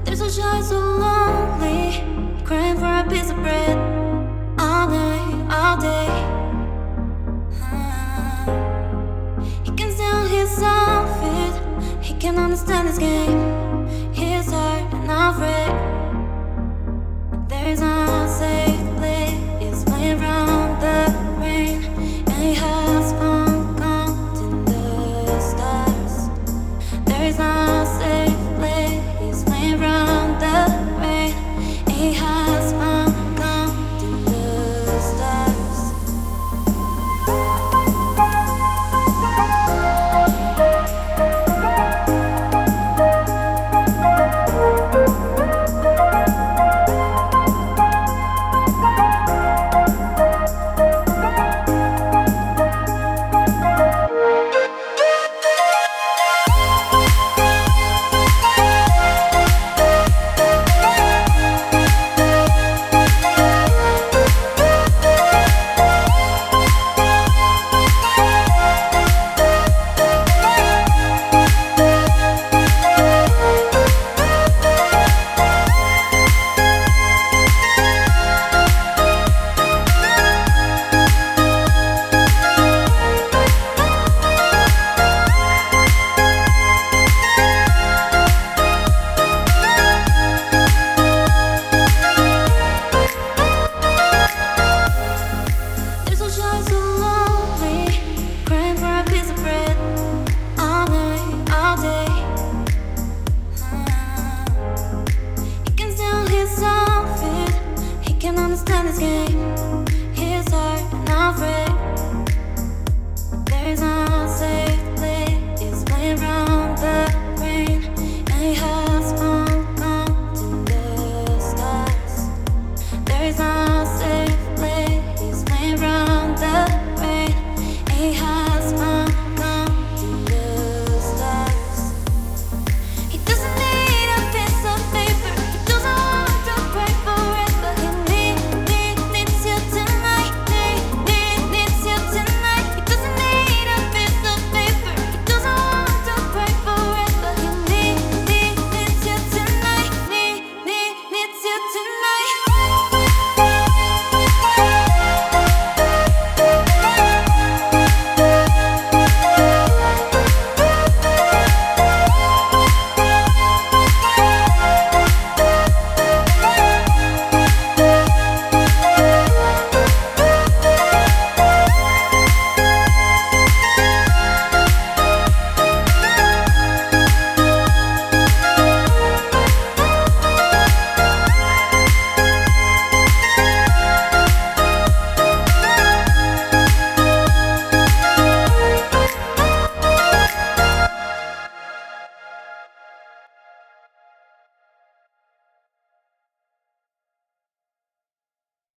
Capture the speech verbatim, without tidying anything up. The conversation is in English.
There's a child so lonely, crying for a piece of bread all night, all day. Ah. He can sell his outfit, he can understand this game. He's hurt and afraid. There is no safe place, playing from the rain, and he has found counting the stars. There is no safe place, playing from the rain, and he has found counting the stars. There's a child so lonely, crying for a piece of bread all night, all day. Ah. He can sell his outfit, he can understand this game.